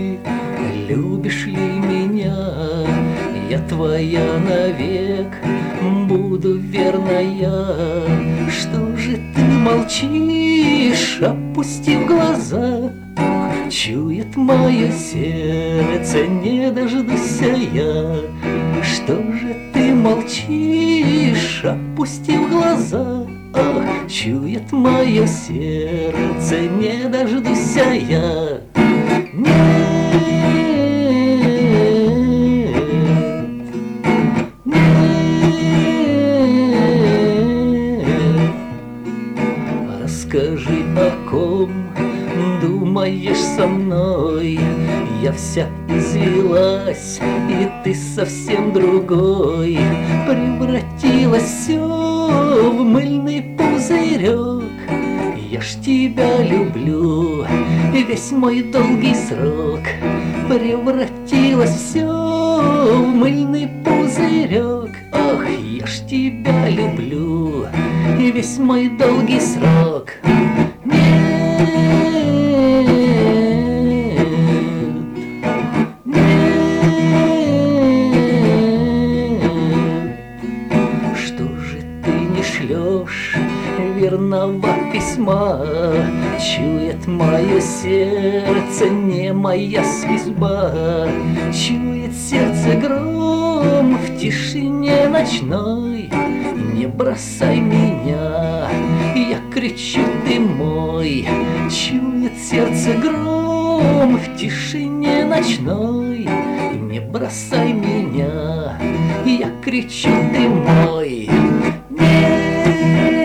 скажи, любишь ли меня? Я твоя навек, буду верная. Что же ты молчишь, опустив глаза? Чует мое сердце, не дождусь я. Что же ты молчишь, опустив глаза? Ах, чует мое сердце, не дождусь я. Нет, нет. Расскажи, о ком думаешь со мной? Я вся извелась, и ты совсем другой. Превратилось все в мыльный пузырек. Я ж тебя люблю, весь мой долгий срок. Превратилось все в мыльный пузырек. Ох, я ж тебя люблю, весь мой долгий срок. Шлёшь верного письма, чует мое сердце, не моя судьба. Чует сердце гром в тишине ночной. Не бросай меня, я кричу, ты мой. Чует сердце гром в тишине ночной. Не бросай меня, я кричу, ты мой. Нет.